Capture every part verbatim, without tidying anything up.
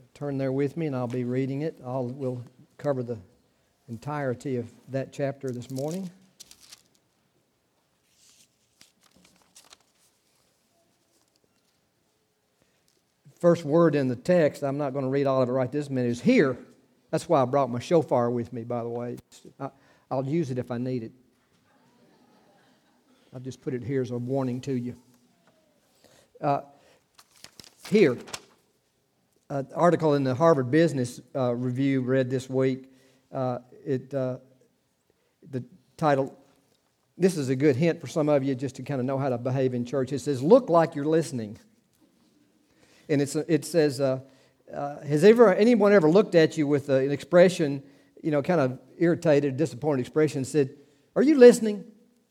turn there with me, and I'll be reading it. I'll we'll cover the entirety of that chapter this morning. First word in the text, I'm not going to read all of it right this minute, is here. That's why I brought my shofar with me, by the way. I, I'll use it if I need it. I'll just put it here as a warning to you. Uh, here, an article in the Harvard Business uh, Review read this week. Uh, it uh, the title. This is a good hint for some of you just to kind of know how to behave in church. It says, "Look like you're listening," and it's it says, uh, uh, "Has ever anyone ever looked at you with an expression, you know, kind of irritated, disappointed expression, and said, 'Are you listening?'"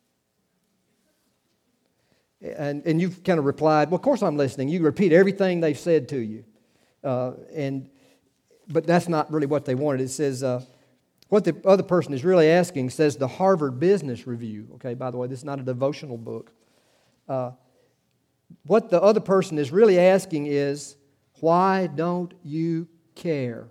And, and you've kind of replied, "Well, of course I'm listening." You repeat everything they've said to you. Uh, and But that's not really what they wanted. It says, uh, what the other person is really asking, says the Harvard Business Review. Okay, by the way, this is not a devotional book. Uh, what the other person is really asking is, why don't you care?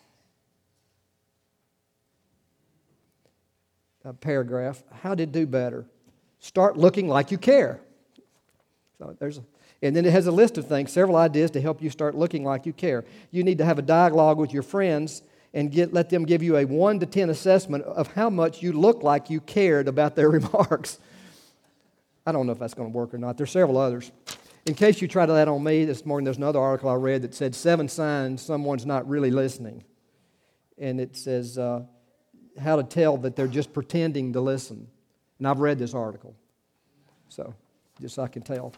A paragraph, how to do better. Start looking like you care. So there's, a, and then it has a list of things, several ideas to help you start looking like you care. You need to have a dialogue with your friends and get let them give you a one to ten assessment of how much you look like you cared about their remarks. I don't know if that's going to work or not. There's several others. In case you try that on me, this morning there's another article I read that said seven signs someone's not really listening. And it says uh, how to tell that they're just pretending to listen. And I've read this article. So... just so I can tell.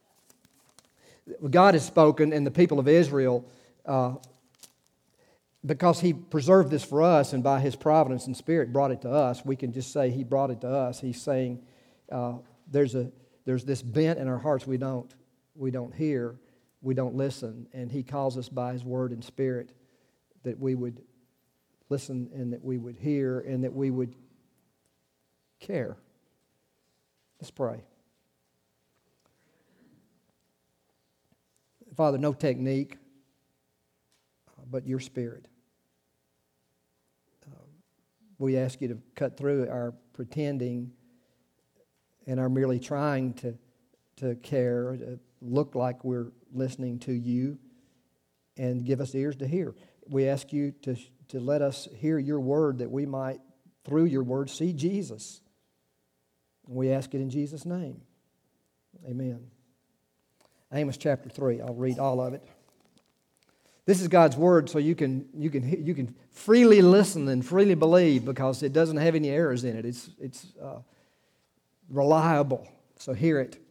God has spoken, and the people of Israel, uh, because He preserved this for us, and by His providence and Spirit brought it to us, we can just say He brought it to us. He's saying uh, there's a there's this bent in our hearts we don't we don't hear, we don't listen, and He calls us by His Word and Spirit that we would listen and that we would hear and that we would care. Let's pray. Father, no technique, but your Spirit. Uh, we ask you to cut through our pretending and our merely trying to, to care, to look like we're listening to you, and give us ears to hear. We ask you to, to let us hear your word that we might, through your word, see Jesus. And we ask it in Jesus' name. Amen. Amos chapter three. I'll read all of it. This is God's word, so you can you can you can freely listen and freely believe because it doesn't have any errors in it. It's it's uh, reliable. So hear it.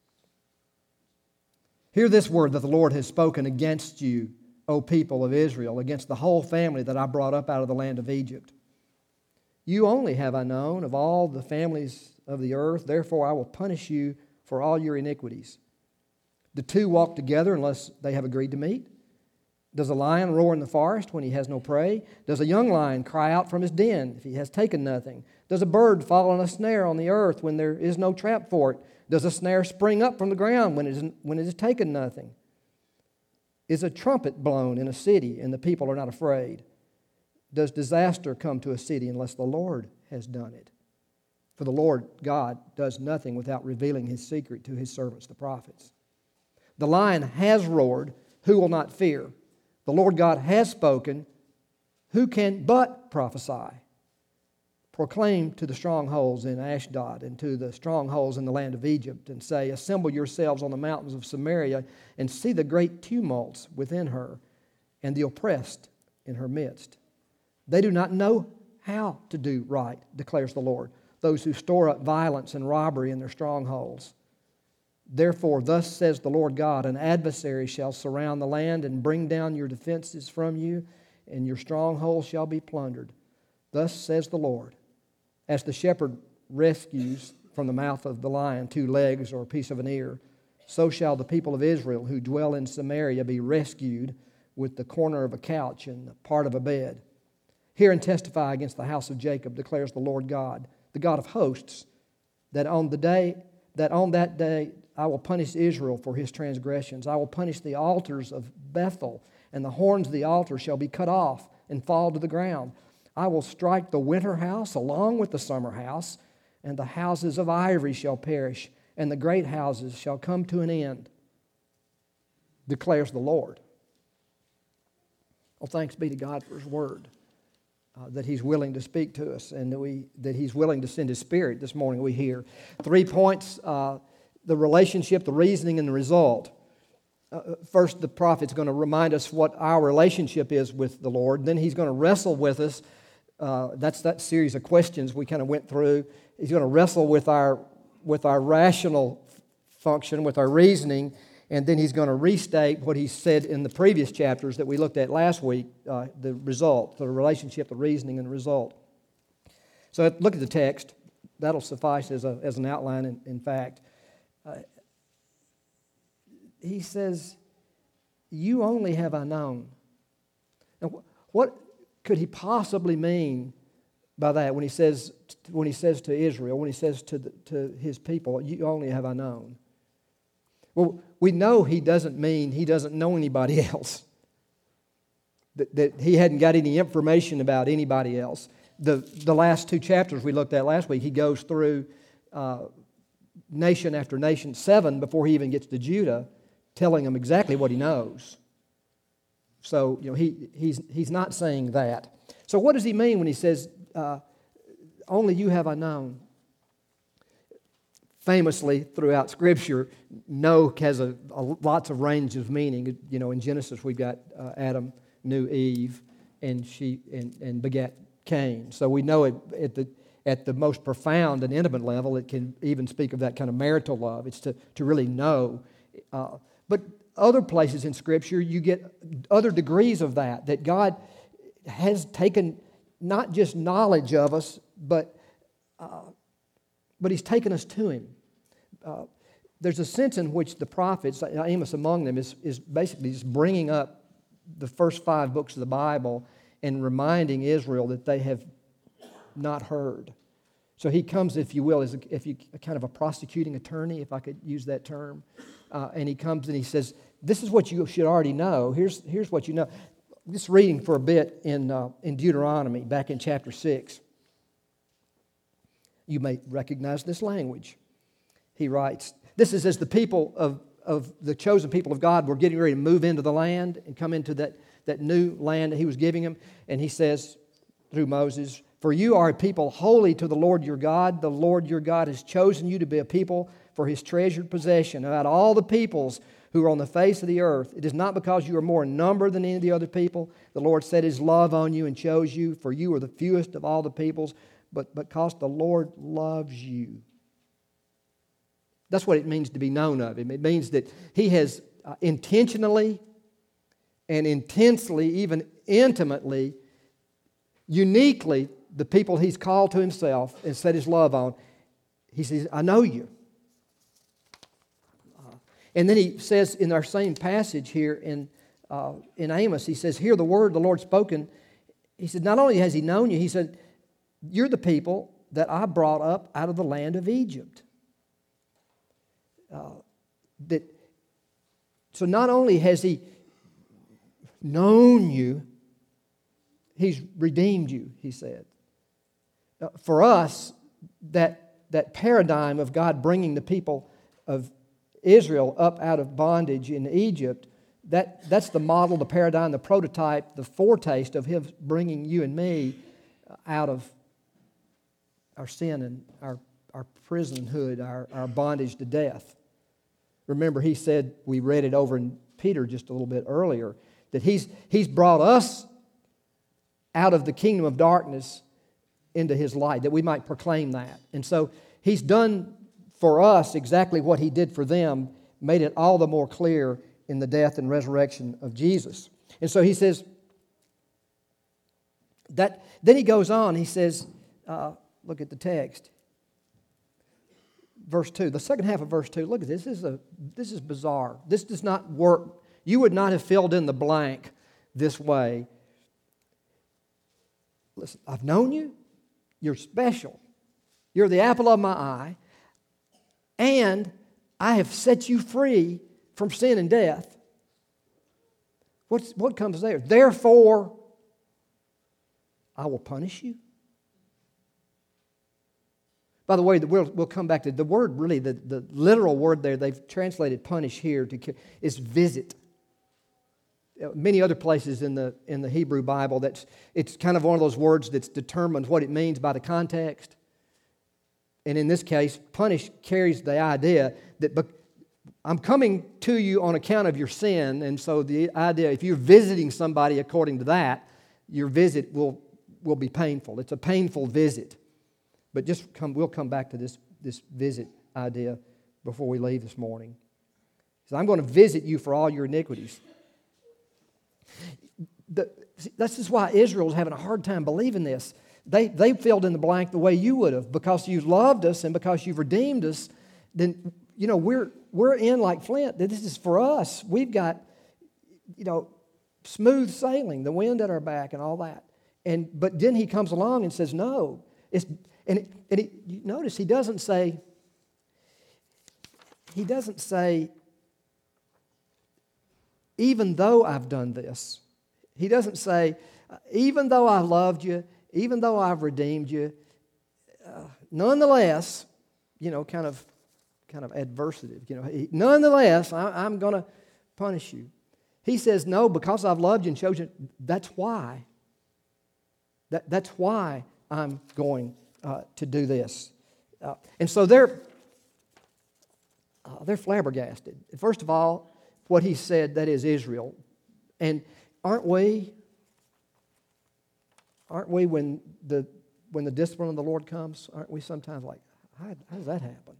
Hear this word that the Lord has spoken against you, O people of Israel, against the whole family that I brought up out of the land of Egypt. You only have I known of all the families of the earth. Therefore I will punish you for all your iniquities. Do two walk together unless they have agreed to meet? Does a lion roar in the forest when he has no prey? Does a young lion cry out from his den if he has taken nothing? Does a bird fall in a snare on the earth when there is no trap for it? Does a snare spring up from the ground when it is, when it has taken nothing? Is a trumpet blown in a city and the people are not afraid? Does disaster come to a city unless the Lord has done it? For the Lord God does nothing without revealing His secret to His servants, the prophets. The lion has roared, who will not fear? The Lord God has spoken, who can but prophesy? Proclaim to the strongholds in Ashdod and to the strongholds in the land of Egypt, and say, assemble yourselves on the mountains of Samaria and see the great tumults within her and the oppressed in her midst. They do not know how to do right, declares the Lord, those who store up violence and robbery in their strongholds. Therefore, thus says the Lord God, an adversary shall surround the land and bring down your defenses from you, and your strongholds shall be plundered. Thus says the Lord, as the shepherd rescues from the mouth of the lion two legs or a piece of an ear, so shall the people of Israel who dwell in Samaria be rescued with the corner of a couch and the part of a bed. Hear and testify against the house of Jacob, declares the Lord God, the God of hosts, that on the day that on that day I will punish Israel for his transgressions. I will punish the altars of Bethel and the horns of the altar shall be cut off and fall to the ground. I will strike the winter house along with the summer house, and the houses of ivory shall perish, and the great houses shall come to an end, declares the Lord. Well, thanks be to God for His Word, uh, that He's willing to speak to us, and that, we, that He's willing to send His Spirit this morning we hear. Three points, uh, the relationship, the reasoning, and the result. Uh, first, the prophet's going to remind us what our relationship is with the Lord. Then he's going to wrestle with us. Uh, that's that series of questions we kind of went through. He's going to wrestle with our, with our rational function, with our reasoning, and then he's going to restate what he said in the previous chapters that we looked at last week, uh, the result, the relationship, the reasoning, and the result. So look at the text. That'll suffice as, a, as an outline, in, in fact. Uh, he says, you only have I known. Now, what could he possibly mean by that when he says, when he says to Israel, when he says to, the, to his people, you only have I known? Well, we know he doesn't mean he doesn't know anybody else. That, that he hadn't got any information about anybody else. The, the last two chapters we looked at last week, he goes through uh, nation after nation, seven before he even gets to Judah, telling them exactly what he knows. So, you know, he, he's, he's not saying that. So what does he mean when he says, uh, only you have I known? Famously, throughout Scripture, know has a, a lots of range of meaning. You know, in Genesis we've got uh, Adam knew Eve, and she and, and begat Cain. So we know it at the at the most profound and intimate level. It can even speak of that kind of marital love. It's to to really know. Uh, but other places in Scripture, you get other degrees of that. That God has taken not just knowledge of us, but uh, but He's taken us to Him. Uh, there's a sense in which the prophets, Amos among them, is, is basically just bringing up the first five books of the Bible and reminding Israel that they have not heard. So he comes, if you will, as a, if you, a kind of a prosecuting attorney, if I could use that term, uh, and he comes and he says, this is what you should already know. Here's, here's what you know. Just reading for a bit in, uh, in Deuteronomy, back in chapter six. You may recognize this language. He writes, this is as the people of, of the chosen people of God were getting ready to move into the land and come into that, that new land that He was giving them. And He says through Moses, for you are a people holy to the Lord your God. The Lord your God has chosen you to be a people for His treasured possession. Out of all the peoples who are on the face of the earth, it is not because you are more in number than any of the other people. The Lord set His love on you and chose you, for you are the fewest of all the peoples, but because the Lord loves you. That's what it means to be known of Him. It means that He has uh, intentionally and intensely, even intimately, uniquely, the people He's called to Himself and set His love on, He says, I know you. Uh, and then He says in our same passage here in, uh, in Amos, He says, hear the word the Lord spoken. He said, not only has He known you, He said, you're the people that I brought up out of the land of Egypt. Uh, that so not only has He known you, He's redeemed you, He said. Uh, for us, that, that paradigm of God bringing the people of Israel up out of bondage in Egypt, that, that's the model, the paradigm, the prototype, the foretaste of Him bringing you and me out of our sin and our, our prisonhood, our, our bondage to death. Remember, He said, we read it over in Peter just a little bit earlier, that He's, he's brought us out of the kingdom of darkness into His light, that we might proclaim that. And so He's done for us exactly what He did for them, made it all the more clear in the death and resurrection of Jesus. And so He says, that. then He goes on, He says, uh, look at the text. Verse two, the second half of verse two, look at this. This is, a, this is bizarre. This does not work. You would not have filled in the blank this way. Listen, I've known you. You're special. You're the apple of my eye. And I have set you free from sin and death. What's, what comes there? Therefore, I will punish you. By the way, we'll, we'll come back to the word, really, the, the literal word there, they've translated punish here, to is visit. Many other places in the in the Hebrew Bible, that's it's kind of one of those words that's determined what it means by the context. And in this case, punish carries the idea that I'm coming to you on account of your sin, and so the idea, if you're visiting somebody according to that, your visit will, will be painful. It's a painful visit. But just come, we'll come back to this, this visit idea before we leave this morning. So I'm going to visit you for all your iniquities. The, this is why Israel's having a hard time believing this. They, they filled in the blank the way you would have. Because you've loved us and because you've redeemed us, then, you know, we're, we're in like Flint. This is for us. We've got, you know, smooth sailing, the wind at our back and all that. And But then he comes along and says, no. It's, and it, and it, you notice he doesn't say, he doesn't say, even though I've done this. He doesn't say, even though I loved you, even though I've redeemed you, uh, nonetheless, you know, kind of kind of adversative. You know, he, nonetheless, I, I'm going to punish you. He says, no, because I've loved you and chosen you, that's why. That, that's why I'm going uh, to do this. Uh, and so they're, uh, they're flabbergasted. First of all, what he said, that is Israel. And aren't we, aren't we when the when the discipline of the Lord comes, aren't we sometimes like, how, how does that happen?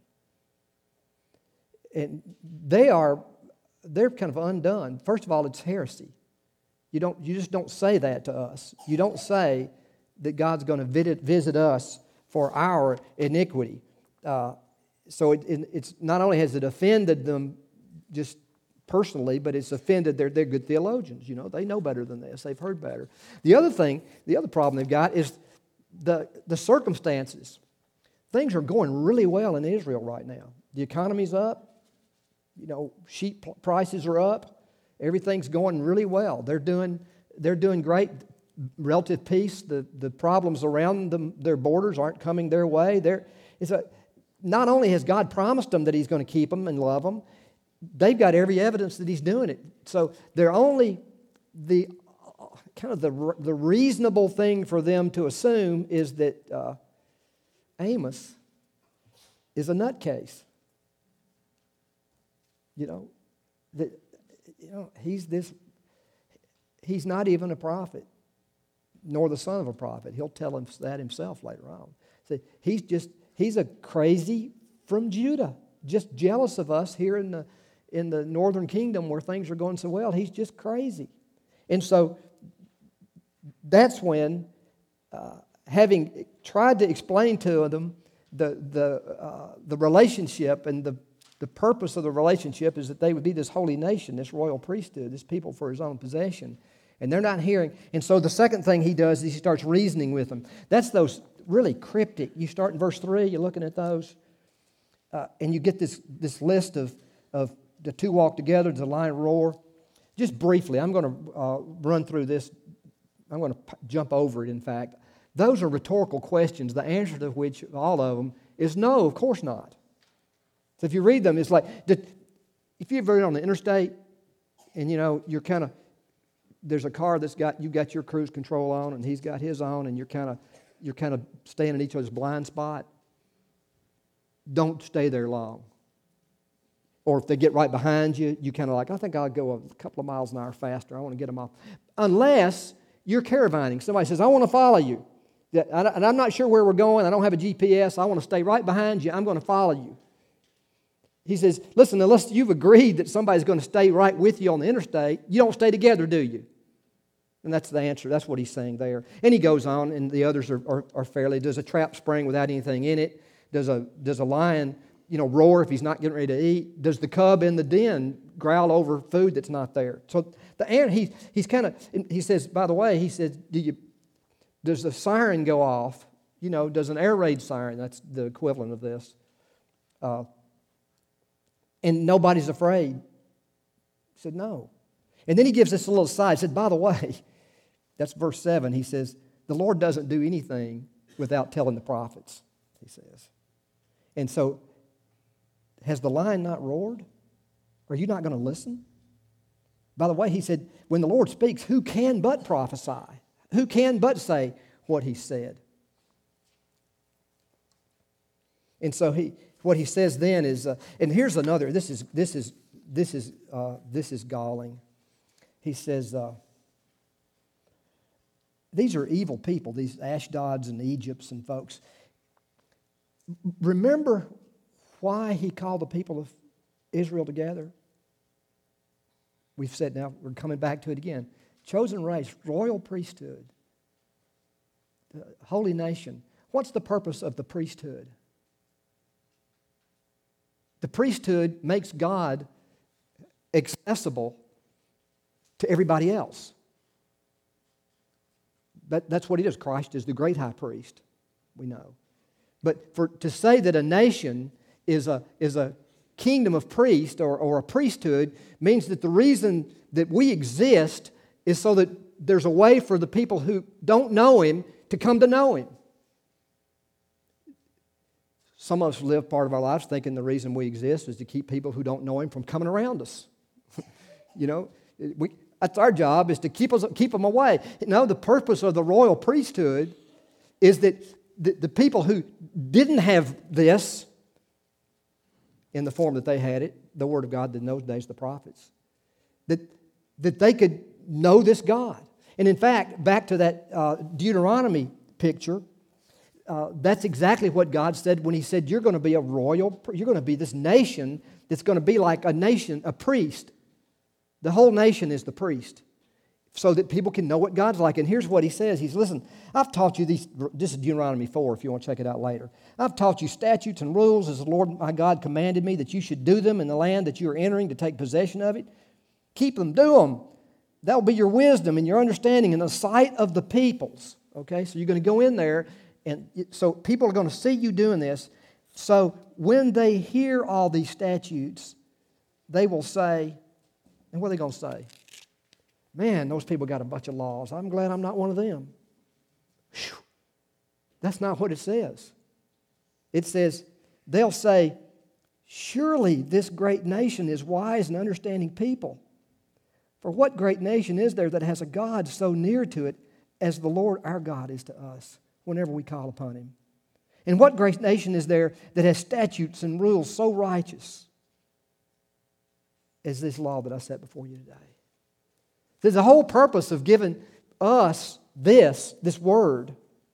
And they are, they're kind of undone. First of all, it's heresy. You don't, you just don't say that to us. You don't say that God's going to visit, visit us for our iniquity. Uh, so it, it, it's not only has it offended them just personally, but it's offended, they're, they're good theologians, you know, they know better than this, they've heard better. The other thing, the other problem they've got is the, the circumstances. Things are going really well in Israel right now. The economy's up, you know, sheep prices are up, everything's going really well. They're doing, they're doing great. Relative peace, the, the problems around them, their borders aren't coming their way. They're, it's a, not only has God promised them that He's going to keep them and love them, they've got every evidence that He's doing it. So they're only the kind of the, the reasonable thing for them to assume is that uh, Amos is a nutcase. You know, that you know he's this. He's not even a prophet, nor the son of a prophet. He'll tell him that himself later on. So he's just he's a crazy from Judah, just jealous of us here in the in the northern kingdom where things are going so well. He's just crazy. And so that's when, uh, having tried to explain to them the the uh, the relationship and the the purpose of the relationship is that they would be this holy nation, this royal priesthood, this people for His own possession. And they're not hearing. And so the second thing he does is he starts reasoning with them. That's those really cryptic. You start in verse three, you're looking at those, uh, and you get this, this list of, of the two walk together, the lion roar. Just briefly, I'm going to uh, run through this. I'm going to p- jump over it, in fact. Those are rhetorical questions, the answer to which, all of them, is no, of course not. So if you read them, it's like, did, if you've ever on the interstate, and you know, you're kind of, there's a car that's got, you've got your cruise control on, and he's got his on, and you're kind of, you're kind of staying in each other's blind spot. Don't stay there long. Or if they get right behind you, you kind of like, I think I'll go a couple of miles an hour faster. I want to get them off. Unless you're caravanning. Somebody says, I want to follow you. And I'm not sure where we're going. I don't have a G P S. I want to stay right behind you. I'm going to follow you. He says, listen, unless you've agreed that somebody's going to stay right with you on the interstate, you don't stay together, do you? And that's the answer. That's what he's saying there. And he goes on, and the others are, are, are fairly, does a trap spring without anything in it? Does a, does a lion, you know, roar if he's not getting ready to eat? Does the cub in the den growl over food that's not there? So the he, he's kind of, he says, by the way, he says, do you, does the siren go off? You know, does an air raid siren, that's the equivalent of this, uh, and nobody's afraid. He said, no. And then he gives us a little side. He said, by the way, that's verse seven. He says, the Lord doesn't do anything without telling the prophets, he says. And so, has the lion not roared? Are you not going to listen? By the way, he said, when the Lord speaks, who can but prophesy? Who can but say what he said? And so he, what he says then is, uh, and here's another. This is this is this is uh, this is galling. He says, uh, these are evil people, these Ashdods and Egypts and folks. Remember why he called the people of Israel together? We've said now, we're coming back to it again. Chosen race, royal priesthood, the holy nation. What's the purpose of the priesthood? The priesthood makes God accessible to everybody else. That, that's what he does. Christ is the great high priest, we know. But for to say that a nation is a, is a kingdom of priests or, or a priesthood means that the reason that we exist is so that there's a way for the people who don't know him to come to know him. Some of us live part of our lives thinking the reason we exist is to keep people who don't know him from coming around us. You know, we, that's our job, is to keep us keep them away. No, the purpose of the royal priesthood is that the, the people who didn't have this in the form that they had it, the Word of God in those days, the prophets, that, that they could know this God. And in fact, back to that uh, Deuteronomy picture, uh, that's exactly what God said when he said, you're going to be a royal, you're going to be this nation that's going to be like a nation, a priest. The whole nation is the priest, so that people can know what God's like. And here's what he says. He says, listen, I've taught you these, this is Deuteronomy four if you want to check it out later. I've taught you statutes and rules as the Lord my God commanded me that you should do them in the land that you are entering to take possession of it. Keep them, do them. That will be your wisdom and your understanding in the sight of the peoples. Okay, so you're going to go in there, and so people are going to see you doing this. So when they hear all these statutes, they will say, and what are they going to say? Man, those people got a bunch of laws. I'm glad I'm not one of them. Whew. That's not what it says. It says, they'll say, surely this great nation is wise and understanding people. For what great nation is there that has a God so near to it as the Lord our God is to us whenever we call upon him? And what great nation is there that has statutes and rules so righteous as this law that I set before you today? There's the whole purpose of giving us this, this word,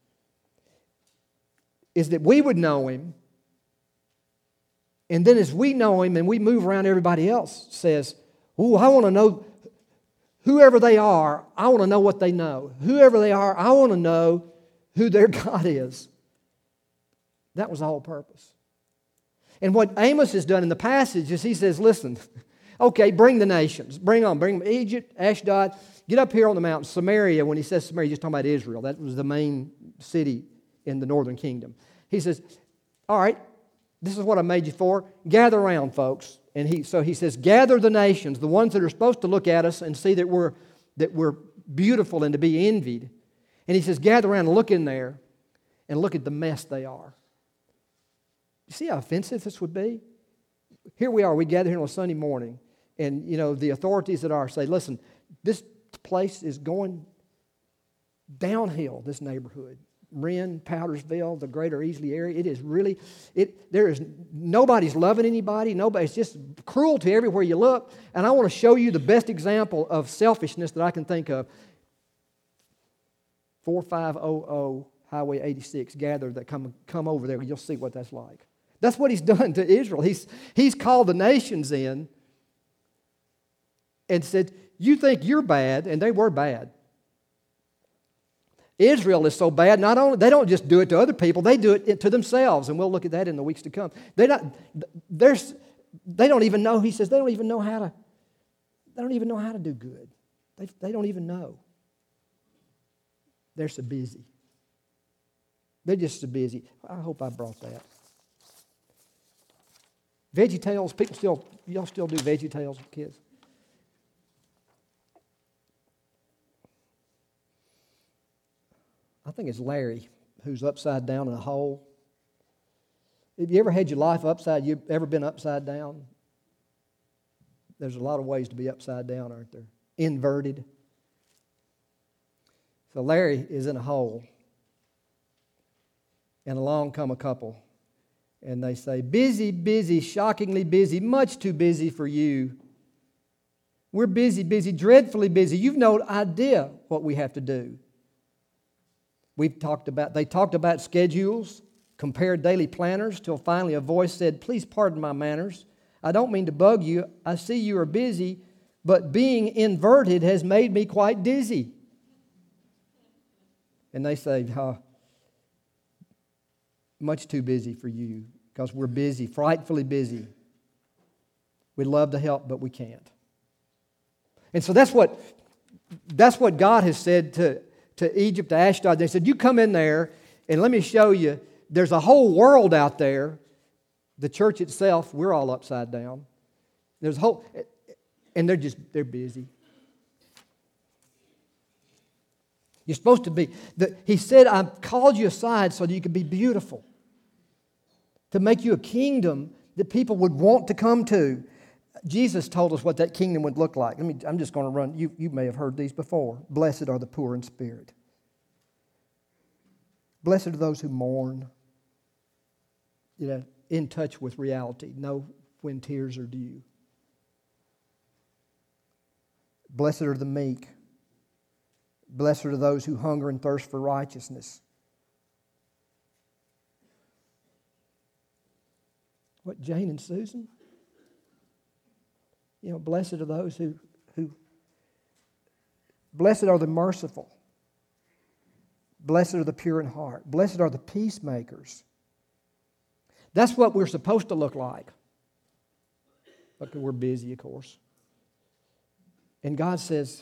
is that we would know him, and then as we know him and we move around, everybody else says, oh, I want to know whoever they are, I want to know what they know. Whoever they are, I want to know who their God is. That was the whole purpose. And what Amos has done in the passage is he says, listen, okay, bring the nations. Bring on. Bring Egypt, Ashdod. Get up here on the mountain. Samaria, when he says Samaria, he's just talking about Israel. That was the main city in the northern kingdom. He says, all right, this is what I made you for. Gather around, folks. And he, so he says, gather the nations, the ones that are supposed to look at us and see that we're, that we're beautiful and to be envied. And he says, gather around and look in there and look at the mess they are. You see how offensive this would be? Here we are. We gather here on a Sunday morning. And, you know, the authorities that are say, listen, this place is going downhill, this neighborhood. Wren, Powdersville, the greater Easley area. It is really, it. there is, nobody's loving anybody. Nobody's just cruelty everywhere you look. And I want to show you the best example of selfishness that I can think of. forty-five hundred Highway eighty-six, gather that come, come over there. You'll see what that's like. That's what he's done to Israel. He's, he's called the nations in and said, you think you're bad, and they were bad. Israel is so bad, not only, they don't just do it to other people, they do it to themselves, and we'll look at that in the weeks to come. They not, there's, they don't even know, he says, they don't even know how to, they don't even know how to do good. They, they don't even know. They're so busy. They're just so busy. I hope I brought that. VeggieTales, people still, y'all still do VeggieTales, kids? think it's Larry, who's upside down in a hole. Have you ever had your life upside, you ever been upside down? There's a lot of ways to be upside down, aren't there? Inverted. So Larry is in a hole. And along come a couple. And they say, busy, busy, shockingly busy, much too busy for you. We're busy, busy, dreadfully busy. You've no idea what we have to do. We've talked about, they talked about schedules, compared daily planners, till finally a voice said, please pardon my manners. I don't mean to bug you. I see you are busy, but being inverted has made me quite dizzy. And they say, oh, much too busy for you, because we're busy, frightfully busy. We'd love to help, but we can't. And so that's what that's what God has said to, to Egypt, to Ashdod. They said, you come in there and let me show you, there's a whole world out there. The church itself, we're all upside down. There's a whole, and they're just, they're busy. You're supposed to be, the, he said, I've called you aside so that you can be beautiful. To make you a kingdom that people would want to come to. Jesus told us what that kingdom would look like. Let me, I'm just going to run, you, you may have heard these before. Blessed are the poor in spirit. Blessed are those who mourn. You know, in touch with reality, know when tears are due. Blessed are the meek. Blessed are those who hunger and thirst for righteousness. What, Jane and Susan? You know, blessed are those who, who blessed are the merciful. Blessed are the pure in heart. Blessed are the peacemakers. That's what we're supposed to look like. But we're busy, of course. And God says,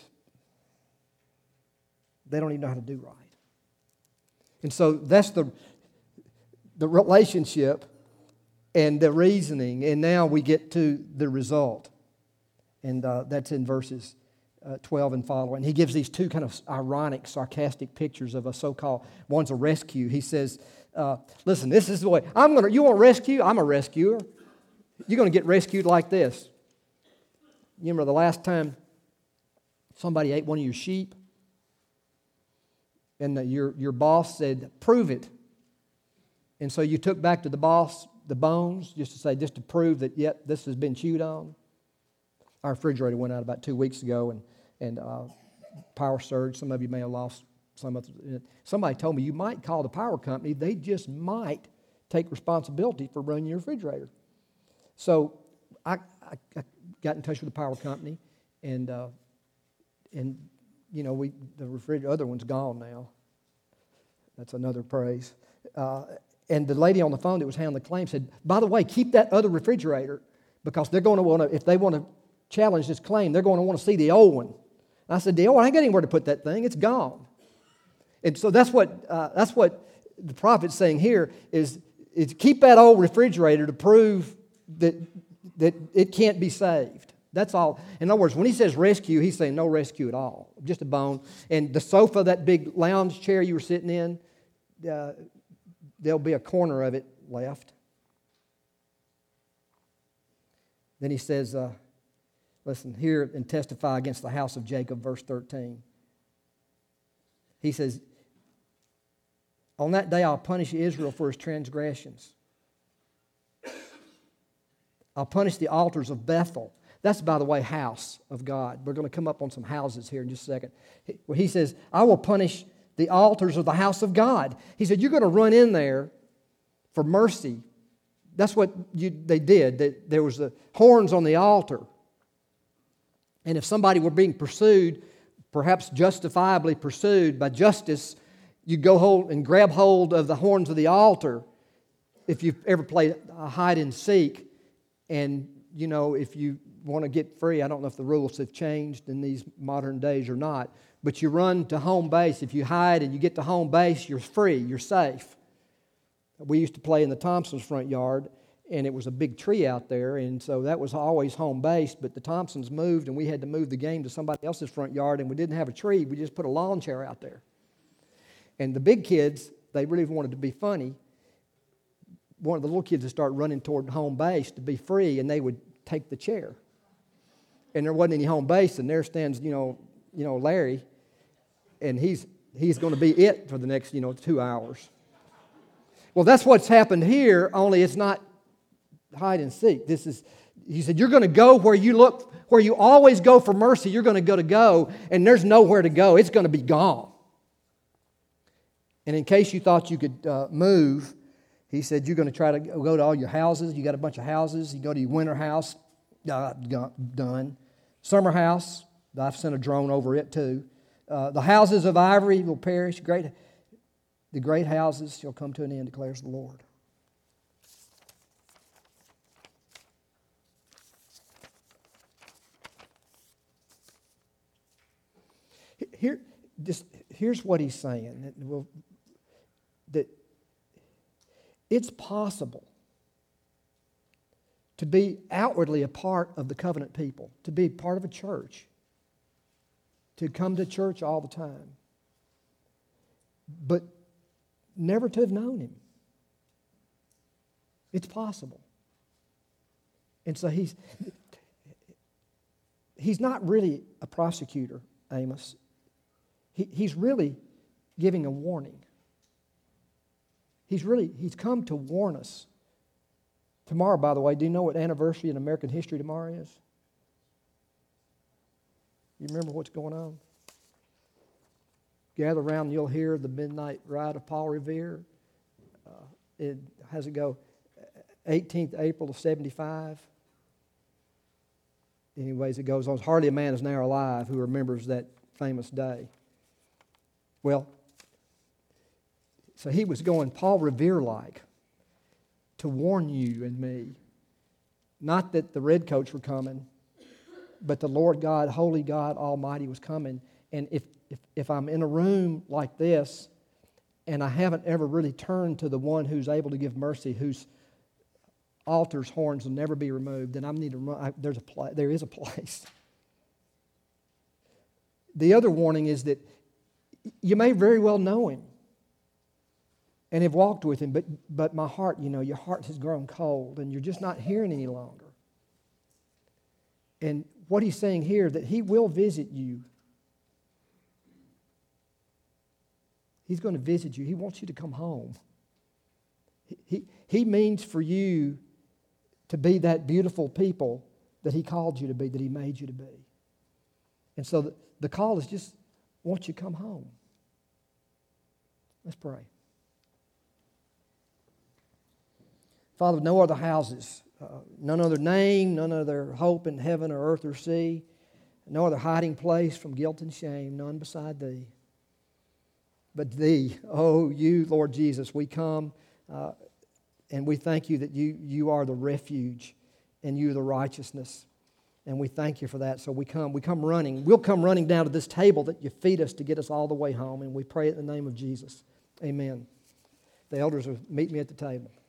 they don't even know how to do right. And so that's the, the relationship and the reasoning. And now we get to the result. And uh, that's in verses uh, twelve and following. He gives these two kind of ironic, sarcastic pictures of a so-called, one's a rescue. He says, uh, listen, this is the way, I'm gonna, you want to rescue? I'm a rescuer. You're going to get rescued like this. You remember the last time somebody ate one of your sheep? And the, your, your boss said, prove it. And so you took back to the boss the bones, just to say, just to prove that, yet this has been chewed on. Our refrigerator went out about two weeks ago, and, and uh, power surge. Some of you may have lost some of it. Somebody told me, you might call the power company. They just might take responsibility for running your refrigerator. So I, I, I got in touch with the power company, and, uh, and you know, we the refrigerator, other one's gone now. That's another praise. Uh, and the lady on the phone that was handling the claim said, by the way, keep that other refrigerator, because they're going to want to, if they want to challenge this claim, they're going to want to see the old one. And I said, the old one, I ain't got anywhere to put that thing. It's gone. And so that's what uh, that's what the prophet's saying here is, is keep that old refrigerator to prove that that it can't be saved. That's all. In other words, when he says rescue, he's saying no rescue at all, just a bone. And the sofa, that big lounge chair you were sitting in, uh, there'll be a corner of it left. Then he says, uh, listen, hear and testify against the house of Jacob, verse thirteen. He says, on that day I'll punish Israel for his transgressions. I'll punish the altars of Bethel. That's, by the way, house of God. We're going to come up on some houses here in just a second. He says, I will punish the altars of the house of God. He said, you're going to run in there for mercy. That's what you, they did. They, there was the horns on the altar. And if somebody were being pursued, perhaps justifiably pursued by justice, you go hold and grab hold of the horns of the altar. If you've ever played a hide and seek, and you know, if you want to get free, I don't know if the rules have changed in these modern days or not, but you run to home base. If you hide and you get to home base, you're free, you're safe. We used to play in the Thompsons' front yard, and it was a big tree out there, and so that was always home base, but the Thompsons moved, and we had to move the game to somebody else's front yard, and we didn't have a tree. We just put a lawn chair out there. And the big kids, they really wanted to be funny. One of the little kids would start running toward home base to be free, and they would take the chair. And there wasn't any home base, and there stands, you know, you know, Larry, and he's he's going to be it for the next, you know, two hours. Well, that's what's happened here, only it's not hide and seek. This is, he said, you're going to go where you look, where you always go for mercy. You're going to go to go, and there's nowhere to go. It's going to be gone. And in case you thought you could uh, move, he said, you're going to try to go to all your houses. You got a bunch of houses. You go to your winter house, uh, done. Summer house, I've sent a drone over it too. Uh, the houses of ivory will perish. Great, the great houses shall come to an end, declares the Lord. Here, just, here's what he's saying. That, well, that it's possible to be outwardly a part of the covenant people, to be part of a church, to come to church all the time, but never to have known Him. It's possible. And so he's, he's not really a prosecutor, Amos. He, he's really giving a warning. He's really, he's come to warn us. Tomorrow, by the way, do you know what anniversary in American history tomorrow is? You remember what's going on? Gather around and you'll hear the midnight ride of Paul Revere. Uh, it, how's it go? eighteenth of April of seventy-five. Anyways, it goes on. Hardly a man is now alive who remembers that famous day. Well, so he was going Paul Revere-like to warn you and me. Not that the redcoats were coming, but the Lord God, Holy God Almighty was coming. And if, if, if I'm in a room like this and I haven't ever really turned to the one who's able to give mercy, whose altar's horns will never be removed, then I need to run. I, there's a pla- there is a place. The other warning is that you may very well know Him and have walked with Him, but, but my heart, you know, your heart has grown cold and you're just not hearing any longer. And what he's saying here, that He will visit you. He's going to visit you. He wants you to come home. He, he, he means for you to be that beautiful people that He called you to be, that He made you to be. And so the, the call is just, won't you come home? Let's pray. Father, no other houses, uh, none other name, none other hope in heaven or earth or sea, no other hiding place from guilt and shame, none beside Thee. But Thee, oh, You, Lord Jesus, we come uh, and we thank You that you, you are the refuge and You are the righteousness. And we thank You for that. So we come, we come running. We'll come running down to this table that You feed us to get us all the way home. And we pray it in the name of Jesus. Amen. The elders will meet me at the table.